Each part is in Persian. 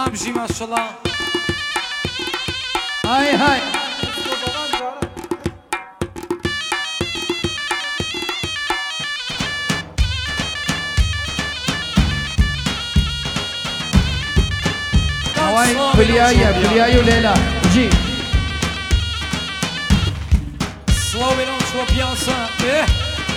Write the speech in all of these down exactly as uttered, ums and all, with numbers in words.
بجی ماشاءالله های های هواي بلياية بلياية وليلى جي سلو بينهم شو بيانسا ايه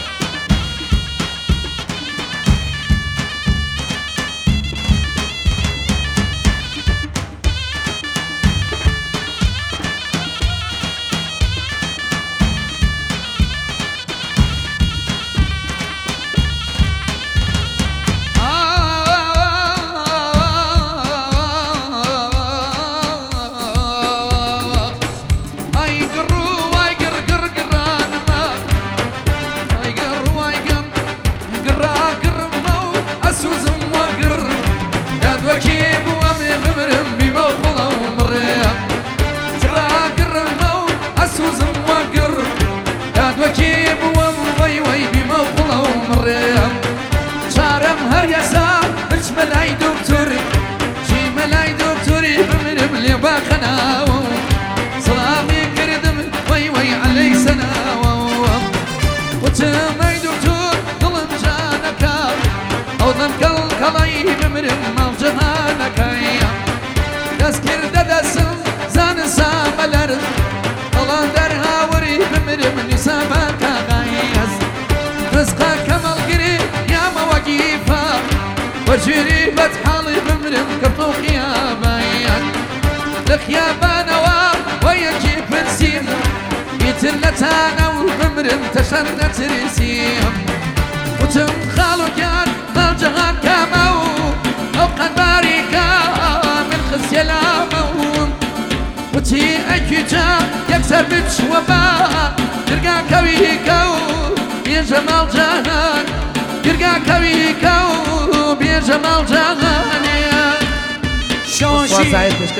وجري بتحالي بمرم كرتو خيابايا لخيابانا ويجي فرسيم يتلتانا وبمرم تشنت رسيم وتم خالو كان مالجهان كامو او قنباري كامل خزي لامو وتي اكيجا يكسر بتش وبا يرقا كويكو يا جمال جهان يرقا كويكو جمال جهانيا شانشی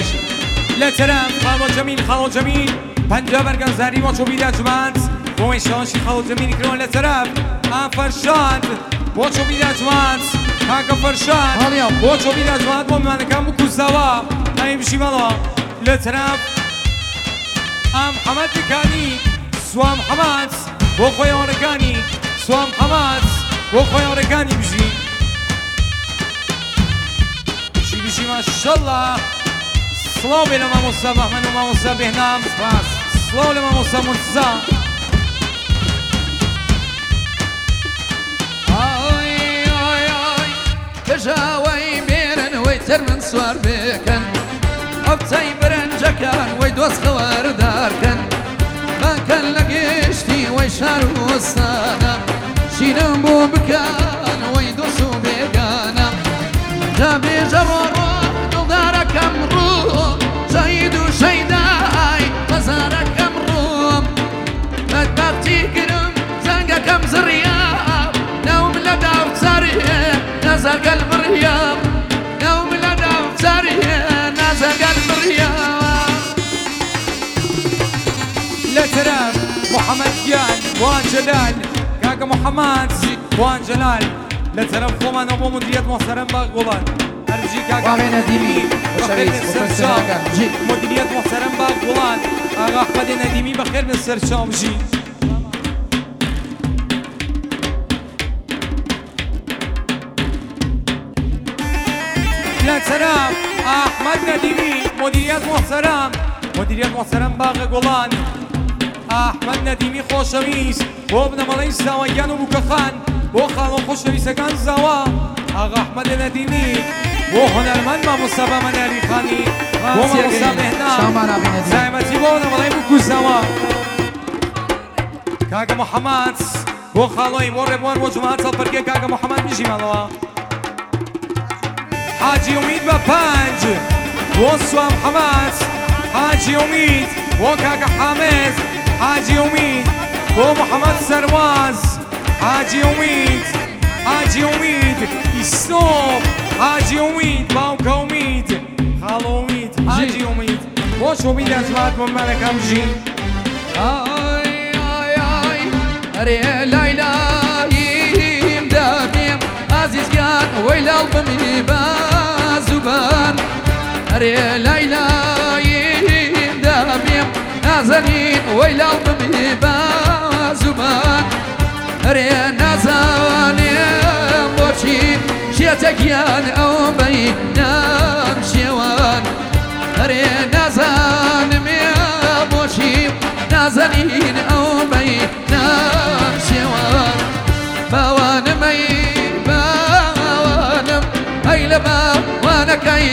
لترم خالو جمیل خالو جمیل پنجا برگن زری ما چو بیده جمانت بوی شانشی خالو جمیل کرون لترم آن فرشاد بو چو بیده جمانت کاکا فرشاد بو چو بیده جمانت بو ممنکم بو کزدوا نایی بشی مالا لترم آم حمد بکانی سوام حمد بو خوی آرگانی سوام حمد بو خوی آرگانی بشی بشي ما شاء الله صلو لما موسى بهمن وما موسى بهنام صلو لما موسى مرتزا اي اي اي تجاوي بيرن ويتر من سوار بكن ابتي برنجكان ويدوس خوار داركن ما كان لقيشتي ويشار وسانا شينم بو بكان ويدوسو بيقانا جابي جرور دارك امرو زايد وشيداي مزارك امرو بدبتي كرم زنقك امزرياب نوم لدى وزاريه نزل قلب الرياب نوم لدى وزاريه نزل قلب الرياب لا تراب محمد جان وان جلال كاكا محمد وان جلال لا تراب خوما نبو مديرية محترم باقولان أرجي كاكا نديمي بخير من السرشام مديرية محترم باقولان آغا أحمد نديمي بخير من السرشام جي لا تراب أحمد نديمي مديرية محترم مديرية محترم باقولان أحمد نديمي خوشويس وابن ملاي ساويان وبوكخان بو خالو خوشويسكان زوا آغا أحمد نديمي بو هنرمند ما مصطفى منالی خانی بو مصطفى مهنام زایمتی بو نمالای بو کزدوا کاغا محمد بو خالوی مور بوار بو جماعت سال پرگه کاغا محمد بیشی مالوا حاجی امید با پنج بو سوا محمد حاجی امید بو کاغا حامد حاجی امید بو محمد سرواز حاجی امید حاجی امید استوب حاجی امید باوکا امید خالو امید حاجی امید خوش امید از بعد مملکم جی آی آی آی اری لیلاییم دابیم عزیز گان ویل البمی بازوبان هري ليلايم دابيم نازنين ويلا بميبا زمان هري نازنين بوشين شيتكيان او بينام شوان هري نازنين بوشين نازنين او بينام شوان باوانم اي باوانم اي لبا وانا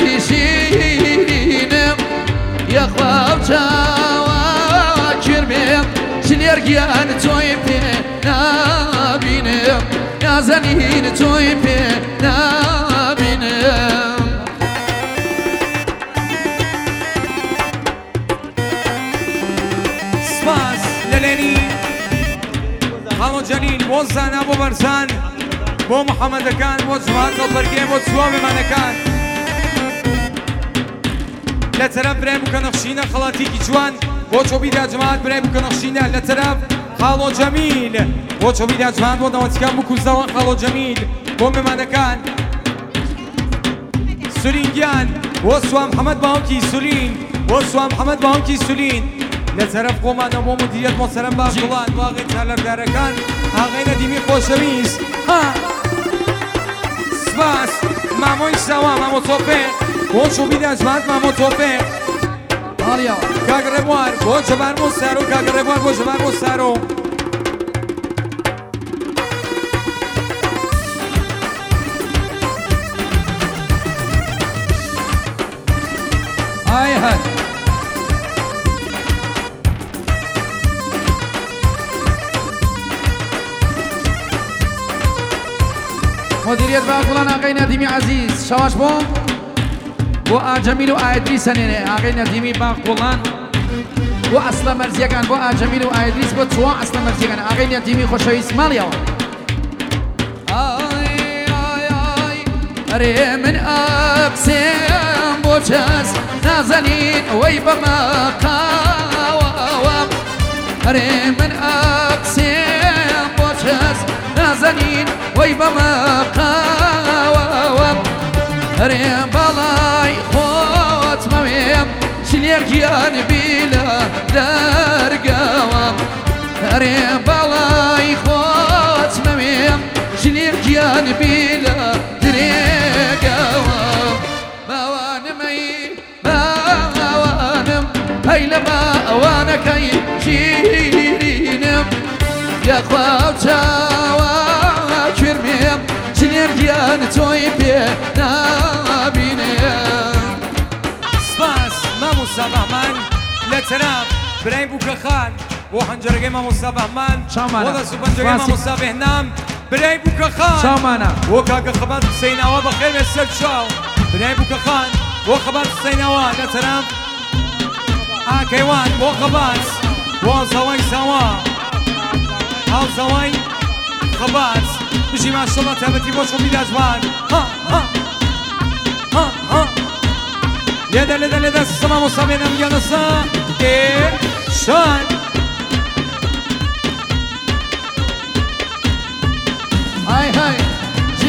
كايشينم يا خواب جاوا كرمم شنيرجيان توي بينا بينم نازنين توي بينا بينم سپاس لليني خالو جليل بۆ زانا بۆ بەرزان بۆ محەممەدەکان بۆ جوان دڵبەرگێ بۆ جوامێمانەکان لە تەرەف برای بکە نەخشینە خەڵاتێکی جوان بۆ چۆبیدا جەماعەت برای بکە نەخشینە لە تەرەف خاڵۆ جەمیل بۆ چۆبیدا جوان بۆ داوەتیکان بۆ کوزەوان خاڵۆ جەمیل بۆ مێمانەکان سولینگیان بۆ سوام محەممەد باوکی سولین بۆ سوام محەممەد باوکی سولین لە تەرەف خۆمانە بۆ مدیریەت مۆسەرەم باشگوڵان واقعی چالەردارەکان ئاغای نەدیمی خۆشەویست سپاس مامۆی ساوا مامۆ تۆپێ بۆ چۆبیدا جوان مامۆ تۆپێ کاک ڕێبوار بۆ جەبار بۆ سارۆ کاک ڕێبوار بۆ جەبار بۆ سارۆ هاي هاي مديرية باقولان آقای ندیمی عزیز شواش بو بو آجمیل و آیدریس هنینه آقای ندیمی باقولان بو اصلا مرزیه کن بو آجمیل و آیدریس بو توا اصلا مرزیه کن آقای ندیمی خوشویست مالیا آی آی آی اره من اقسم بو چس نازنین وی بما قاوام اره من اقسم بو چس نازنين وي بما قاوم ريم بالاي خوت مويم شليركيان بلا درقاوم ريم بالاي خوت مويم شليركيان بلا درقاوم باوانم اي باوانم هاي لما وانا كاي شيرينم يا خوتا كرمم شنيرجيان توي بينا بينم سپاس مامۆ سابەحمان لە تەرەف برای بووکەخان بۆ هەنجەرەکەی مامۆ سابەحمان بۆ دەسوو پەنجەکەی مامۆ سابێهنام برای بووکەخان بۆ کاکە خەبات حوسەیناوە بەخێر بێت سەر چاو برای بووکەخان بۆ خەبات حوسەیناوە لە تەرەف ئاکەیوان بۆ خەبات بۆ زەوای ساوا هاوزەوای خەبات بژی ماشەڵڵا تابەتی بۆ چۆبیدا جوان لێدە لێدە لێدە سەما مۆسابێنە میگەنەسا ئێ شان هاي هاي جي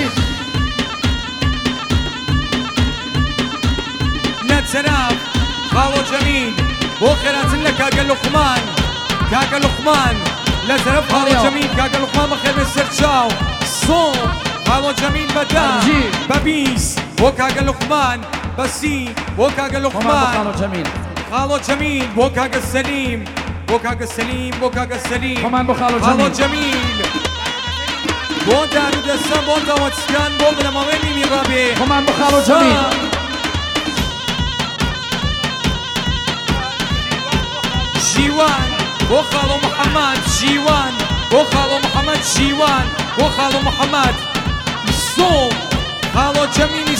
لە تەرەف خاڵۆ جەمیل بۆ خێراتن لە کاگە لوقمان کاگە لوقمان لە تەرەف خاڵۆ جەمیل کاگە لوقمان بەخێر بێت سەر چاو صوم خاڵۆ جەمیل بەدا بەبیس بۆ کاگە لوقمان بەسی بۆ کاگە لوقمان خاڵۆ جەمیل بۆ کاگە سەلیم بۆ کاگە سەلیم بۆ کاگە سەلیم خاڵۆ جەمیل بۆ دارو دەستە بۆ داوەتیکان بۆ بنەماڵێ نیمی ڕابێ خۆمان بۆ خاڵۆ جەمیل جیوان بۆ خاڵۆ محەممەد جیوان بۆ خاڵۆ محەممەد جیوان بۆ خاڵۆ محەممەد سۆم خاڵۆ جەمیلی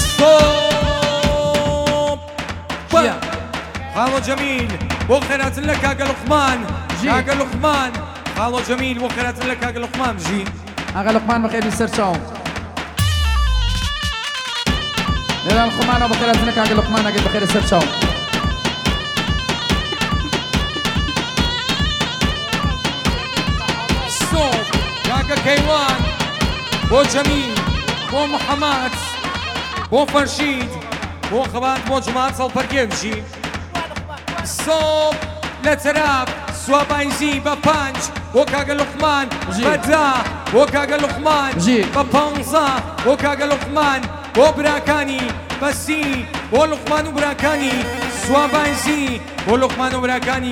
سۆم خاڵۆ جەمیل بۆ خێراتن لە کاگە لوقمان کاگە لوقمان خاڵۆ جەمیل بۆ خێراتن لە کاگە لوقمان بژی ئاغا لوقمان بەخێر بێت سەر چاوم لێران خۆمانەوە بەخێراتن لە کاگە لوقمان ئەگەر بەخێر سەر چاوم کاکە کەیوان بۆ جەمیل بۆ محەممەد بۆ فەرشید بۆ خەبات بۆ جومات سەڵپەرکێ بژی سۆڵ لە تەراب سوابایزی بە پەنج بۆ کاگە لوقمان بە دا بۆ کاگە لوقمان بە پەنجا بۆ کاگە لوقمان بۆ براکانی بە سی بۆ لوقمان و براکانی سوابایزی بۆ لوقمان و براکانی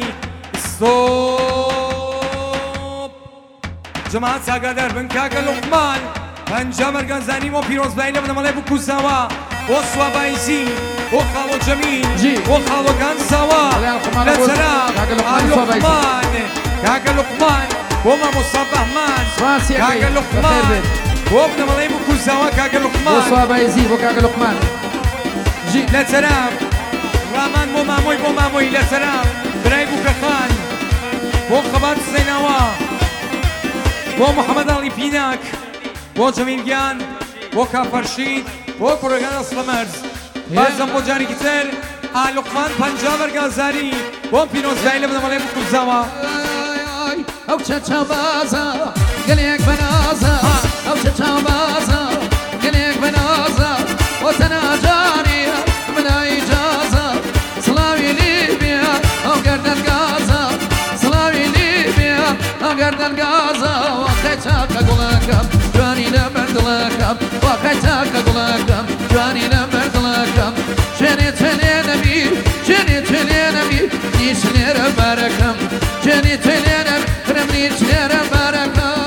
سۆڵ جەماعەت چاگادار بن کاگە لوقمان پەنجا مەرگەنزانی بۆ پیرۆزبایی لە بنەمەڵێ بکوزەوە بۆ سوابایزی بۆ خاڵۆ جەمیل بۆ خاڵۆکان ساوا لە تەراب لوقمان کاگە لوقمان بۆ مامۆستا بەهمان کاگە لوقمان بۆ بنەمەڵێ بکوزەوە کاگە لوقمان بۆ سوابایزی بۆ کاگە لوقمان لە تەراب ڕامان بۆ مامۆی بۆ مامۆی لە تەراب برای بووکەخان بۆ خەبات حسێناوە بۆ محەممەد ئاڵی پیناک بۆ جەمیلگیان بۆ کافەرشید بۆ کوڕەکان ئەسڵەمەرز بازم بۆ جارێکی تر ئالوقمان پەنجا بەرگازاری بۆ پیرۆزبایی لە بنەمەڵێ بکوزەوە ئەو چەچە بازە گەلێک بەنازە ئەو چەچە بازە گەلێک بەنازە بۆ تەناجاریە منای جازە سڵاوی لیبیا ئەو گەردەنگازە سڵاوی لیبیا ئەو گەردەنگازە وەقەی چاکە گوڵەکەم جوانی لە بەردڵەکەم وەقەی چاکە گوڵەکەم جوانی لە بەردڵەکەم شوێنێ توێنێ نەبیر شوێنێ توێنێ نەبیر نیش لێرە بارەکەم شوێنێ توێنێ نەبرم نیش لێرە بارەکەم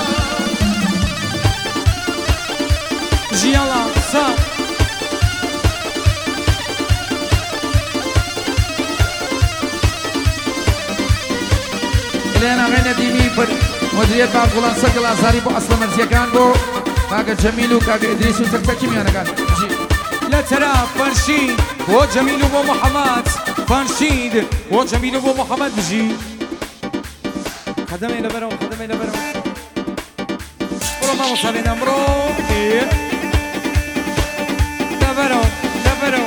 ژیاڵا سا لێن ئاغای نەدیمی مدیریت باقوڵان سەرگەڵ ئازاری بۆ ئەسڵەمەرزیەکان بۆ کاگە جەمیل و کاگە ئیدریس و تەکتەکی میانەکان لە تەراب فەرشید بۆ جەمیل و بۆ محەممەد فەرشید بۆ جەمیل و بۆ محەممەد بژی قەدەمێ لەبەرەوە قەدەمێ لەبەرەوە بڕۆ مامۆستا لێنە بڕۆ لەبەرەوە لەبەرەوە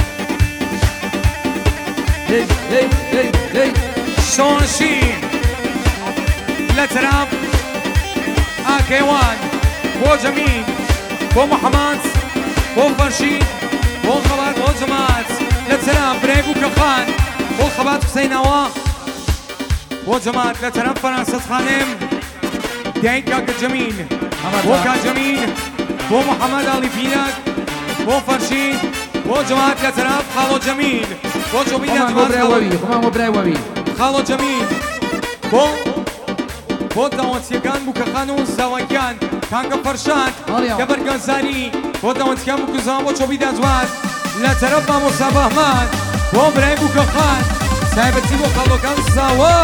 هی هی هی هی شۆنشی لە تەراب ئاکەیوان بۆ جەمیل بۆ محەممەد بۆ فەرشید بۆ خەبات بۆ جەماعەت لە تەراب برای بووکەخان بۆ خەبات حسێناوە بۆ جەماعەت لە تەراب فەرانسەت خانم دایک کاکە جەمیل بۆ کا جەمیل بۆ محەممەد ئاڵی پیناک بۆ فەرشید بۆ جەماعەت لە تەراب خاڵۆ جەمیل بۆ جۆبیدا برایوەوی خاڵۆ جەمیل بۆ بۆ داوەتیەکان بووکەخان و زاوەکیان کانگە فەرشاد کە بەرگەزاری بۆ داوەتیەکان بکوزان بۆ چۆبیدا جوات لە تەرەف مامۆستا بەهمان بۆ برای بووکەخان تایبەتی بۆ خاڵۆکان ساوە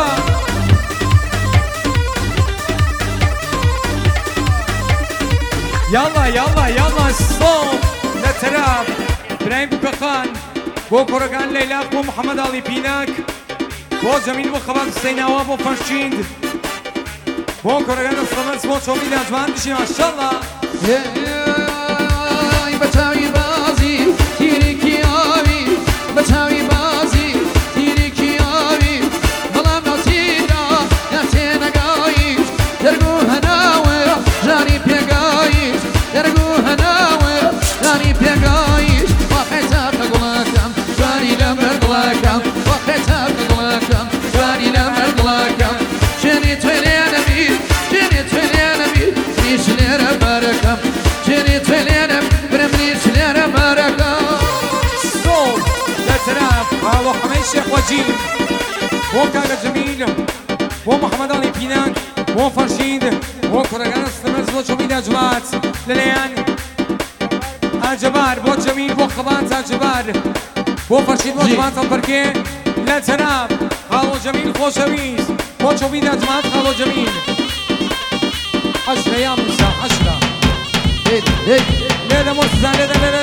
یاڵا یاڵا یاڵا سۆڵ لە تەراب برای بووکەخان بۆ کوڕەکان لەیلا بۆ محەممەد ئاڵی پیناک بۆ جەمیل بۆ خەبات حسێناوە بۆ فەرشید بۆ کوڕەکان ئەسڵەمەرز بۆ چۆبیدا جوان بژی ماشەڵڵا بەچاوی بازی تیرێکی ئاوی بەچاوی بازی تیرێکی ئاوی بەڵام ناوتیرا ناچێ نەگاییش دەرگو هەناوە ژانی پێگاییش دەرگو هەناوە ژانی پێگاییش واقعی چاکە گوڵەکەم جوانی لە مەردڵەکەم واقعی چاکە گوڵەکەم جوانی لە مەردڵەکەم شوێنی توێنێ نەبیر شوێنی توێنێ نەبیر نیش لێرە بارەکەم شوێنی توێنێ نەبرم نیش لێرە بارەکەم سۆڵ لە تەراب خاڵۆ حەمەی شێخوەجی بۆ کاگە جەمیل بۆ محەممەد ئاڵی پیناک بۆ فەرشید بۆ کوڕەکان ئەسڵەمەرز بۆ چۆبیدا جوات لەلایەن ئاجەبار بۆ جەمیل بۆ خەبات ئاجەبار بۆ فەرشید بۆ جوات هەڵپەرکێ لە تەراب خاڵۆ جەمیل خۆشەویست بۆ چۆبیدا جوات خاڵۆ جەمیل عەشرە یا موسا عەشرە لێدە مۆسزا لێدە لێدە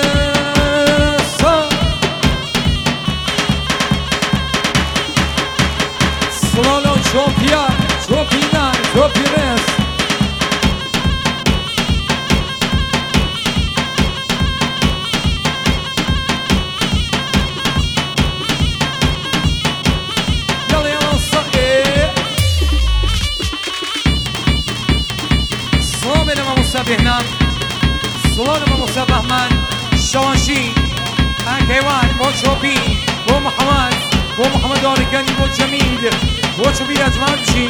سڵۆلۆ چۆپیان چۆپینان چۆپیڕێز بهنام سلام مامۆستا بەهمان شەوانشی ئاکەیوان بۆ چۆپی بۆ محەممەد بۆ محەممەد داڕەکانی بۆ جەمیل بۆ چۆبی دەجمان بژی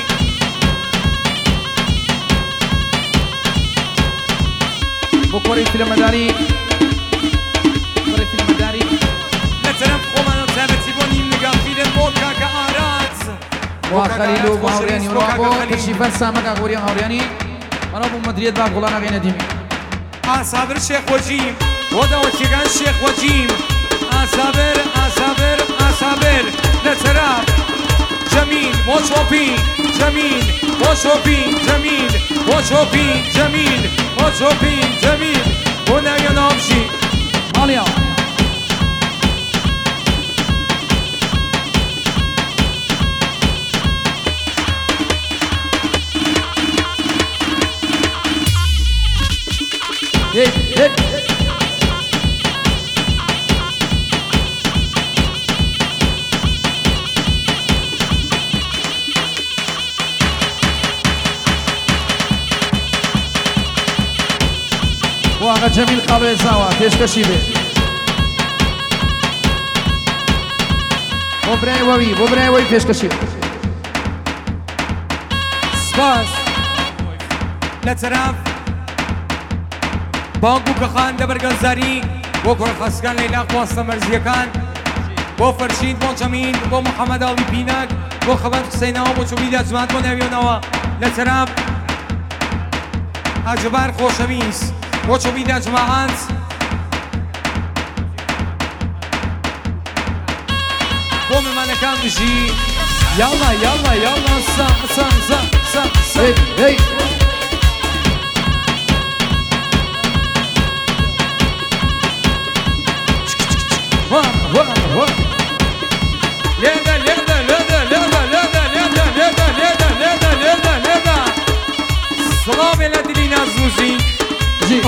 بۆ کۆڕی فیلمەداری کۆڕی فیلمەداری لە تەرەف خۆمانە تایبەتی بۆ نیم نگافیرن بۆ کاکە ئاراز بۆ خەلیل و بۆ هاوڕێنی وڵا بۆ کەشیفەر سامەکە گۆری هاوڕێنی مەڕە بۆ مەدرێت با گوڵان ئاغای نەدیمی ئاسابر شێخ وەجیم بۆ داوەتیەکان شێخ وەجیم ئاسابر ئاسابر ئاسابر لە تەرەف جەمیل بۆ چۆپی جەمیل بۆ چۆپی جەمیل بۆ چۆپی جەمیل بۆ چۆپی جەمیل بۆ ناویە ناوبژی ماڵیا Hey, hey. واقع جميل قابل سوا تشكشي به وبراي وي وبراي وي تشكشي سپاس لە تەرەف بانگ و کەخان دەبەرگەنزاری بۆ کوڕەخەسەکان لەیلا خواستە مەرزیەکان بۆ فەرشید بۆ جەمین بۆ محەممەد ئاڵی پینەک بۆ خەبەت حوسێنەوە بۆ چوبی دەجمان بۆ ناویێنەوە لە تەرەف ئاجبار خۆشەویست بۆ چوبی دەجماعات بۆ میوانەکان بژی یاڵا یاڵا یاڵا سا سا سا سا سا هی هی لێدە لێدە لێدە لێدە لێدە لێدە لێدە لێدە لێدە لێدە لێدە سڵاوێ لە دلی نازوزی جی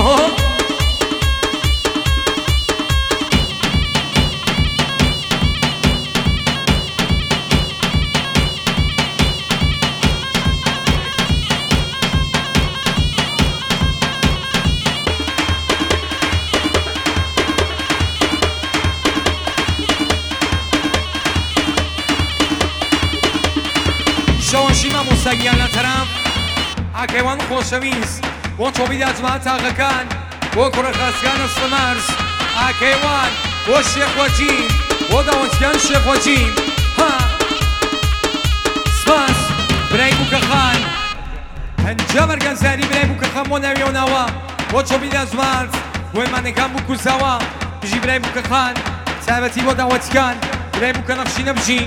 شەوەشیمە موسەگیان لە تەرەف ئاکەیوان خۆشەویست بۆ چۆبی دەجمان تاغەکان بۆ کوڕەخەسەکان ئەستەمەرز ئاکەیوان بۆ شێخ وەجیم بۆ داوەتیان شێخ وەجیم ها سپاس برای بووکەخان پەنجە بەرگەنزاری برای بووکەخان بۆ ناویێونەوە بۆ چۆبی دەجمان بۆ ئێمانەکان بوو کوزەوە بژی برای بووکەخان تایبەتی بۆ داوەتیکان برای بووکە نەخشینە بژی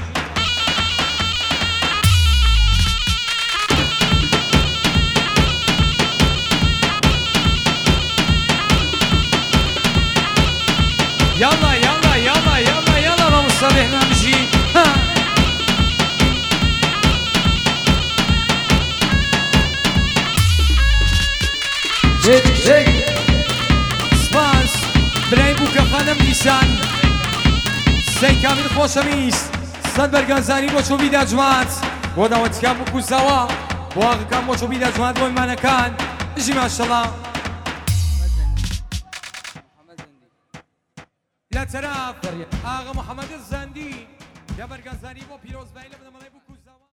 يلا يلا يلا يلا يلا ما مصابيح نمشي ها هيك هيك سپاس برای بووکەخانەم دیسان سەی کامل خۆشەویست سەد بەرگەنزاری بۆ چۆبی دەجمات بۆ داوەتیکان بکوزەوە بۆ ئاغەکان بۆ چۆبی دەجمات بۆ میوانەکان بژی ماشەڵڵا لە تەرەف ئاغا محەممەد زەندی دەبەرگەنزاری بۆ پیرۆزبایی لە بنەمەڵەی